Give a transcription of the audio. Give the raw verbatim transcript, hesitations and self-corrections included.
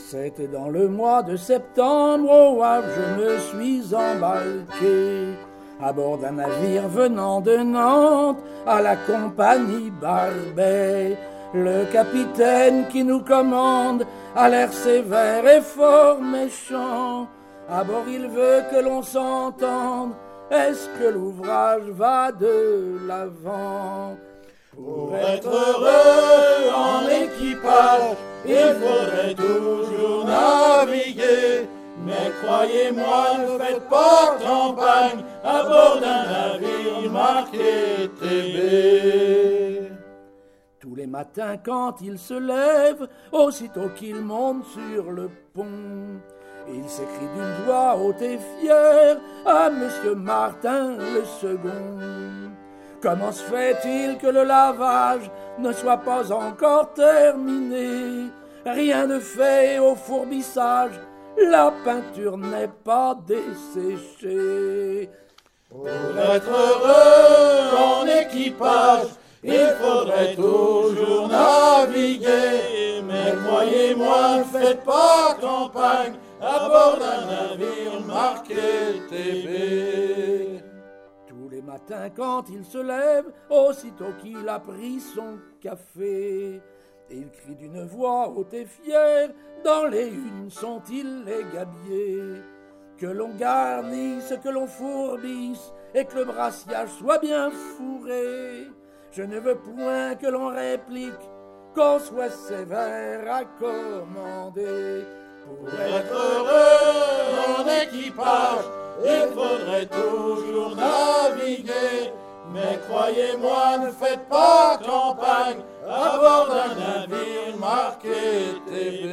C'était dans le mois de septembre, au Havre, je me suis embarqué à bord d'un navire venant de Nantes à la compagnie Barbet. Le capitaine qui nous commande a l'air sévère et fort méchant. À bord il veut que l'on s'entende, est-ce que l'ouvrage va de l'avant? Pour être heureux en équipage, il faudrait toujours naviguer. Mais croyez-moi, ne faites pas campagne à bord d'un navire marqué T B. Tous les matins quand il se lève, aussitôt qu'il monte sur le pont, il s'écrie d'une voix haute et fière à Monsieur Martin le second. Comment se fait-il que le lavage ne soit pas encore terminé? Rien de fait au fourbissage, la peinture n'est pas desséchée. Pour être heureux en équipage, il faudrait toujours naviguer. Mais croyez-moi, ne faites pas campagne à bord d'un navire marqué T B. Tous les matins quand il se lève, aussitôt qu'il a pris son café, il crie d'une voix haute et fière, dans les unes sont-ils les gabiers? Que l'on garnisse, que l'on fourbisse, et que le brassiage soit bien fourré. Je ne veux point que l'on réplique, qu'on soit sévère à commander. Pour être heureux en équipage, il faudrait toujours naviguer. Mais croyez-moi, ne faites pas campagne à bord d'un navire marqué T B.